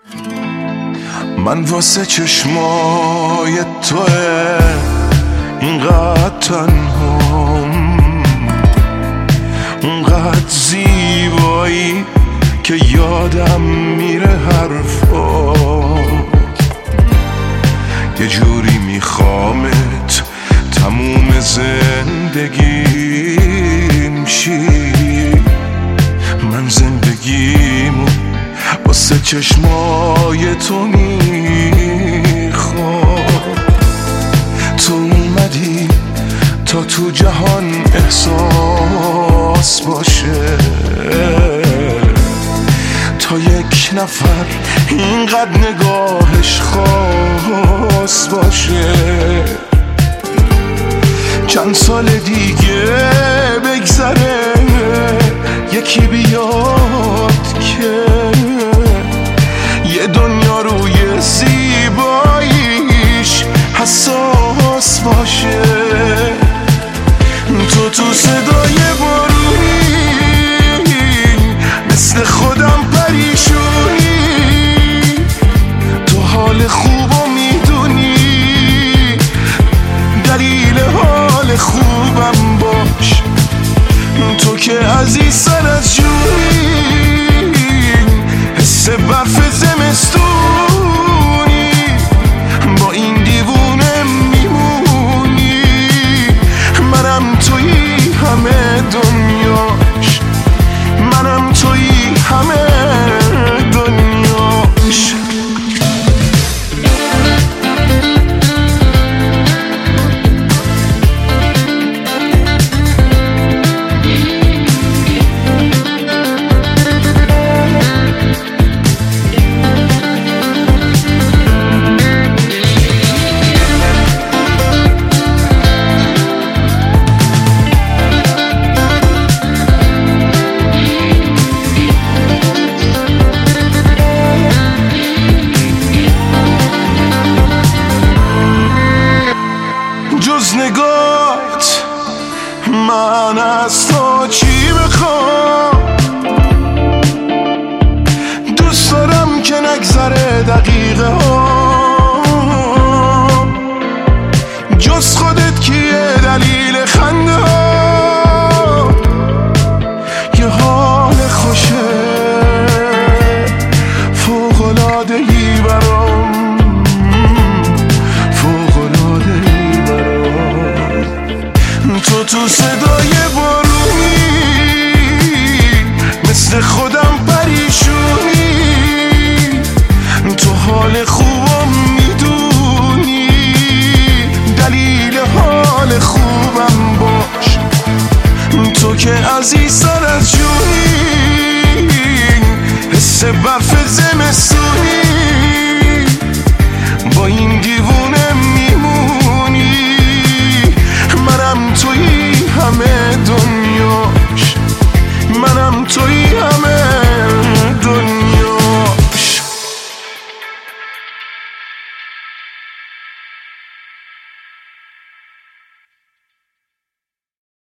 من واسه چشمای توه اینقدر تنهام، اونقدر زیبایی که یادم میره حرفات. یه جوری میخوامت تموم زندگیم شی. من زندگیمو واسه چشمای تو میخوام. تو اومدی تا تو جهان احساس باشه، تا یک نفر اینقدر نگاهش خاص باشه. چند سال دیگه بگذره یکی بیاد که یه دنیا روی زیباییش حساس باشه. تو صدای بارونی مثل خودم پریشونی، تو حال خوبو میدونی، دلیل حال خوبم باش. تو که عزیز سر از جونی، حس برف زمستونی، با این دیوونه میمونی. منم تویی همه دنیاش، منم تویی همه دنیاش. جز نگاهت من از تو چی بخوام؟ دوست دارم که نگذره دقیقه ها، جز خودت کیه دلیل خنده ها؟ یه حال خوشه فوق‌العاده‌ای برام، تو صدای بارونی مثل خودم پریشونی، تو حال خوبم میدونی، دلیل حال خوبم باش. تو که عزیزتر از جونی، حس برف زمستونی، با این دیوونه